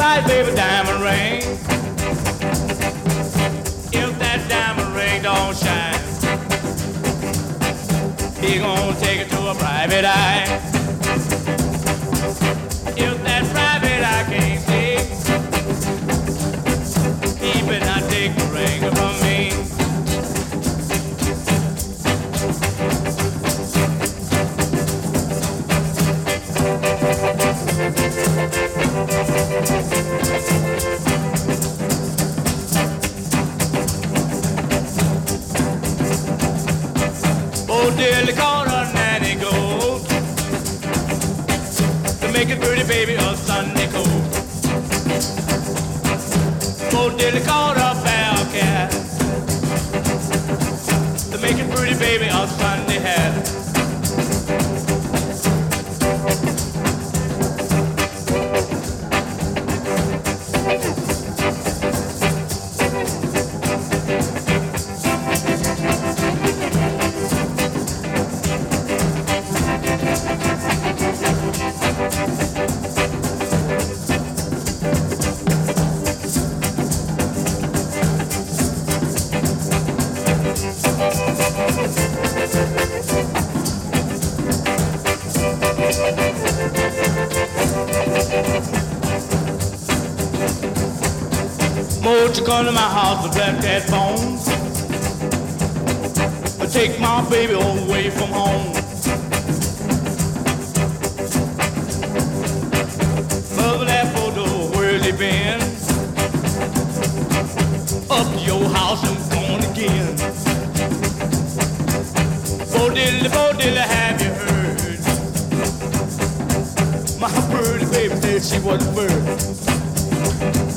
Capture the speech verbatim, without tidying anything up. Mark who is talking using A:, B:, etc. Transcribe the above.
A: nice baby diamond ring. If that diamond ring don't shine, he gonna take it to a private eye. If that private eye can't see, he better not take the ring from me. Oh, dearly called her nanny gold to make it pretty baby a Sunday coat. Oh, dearly called her bell cat to make it pretty baby a Sunday hat. Won't you come to my house and black that phone? Take my baby away from home. Mother, that photo, where's he been? Up to your house and gone again. Bo diddly, bo diddly, have you heard? My pretty baby said she was a bird.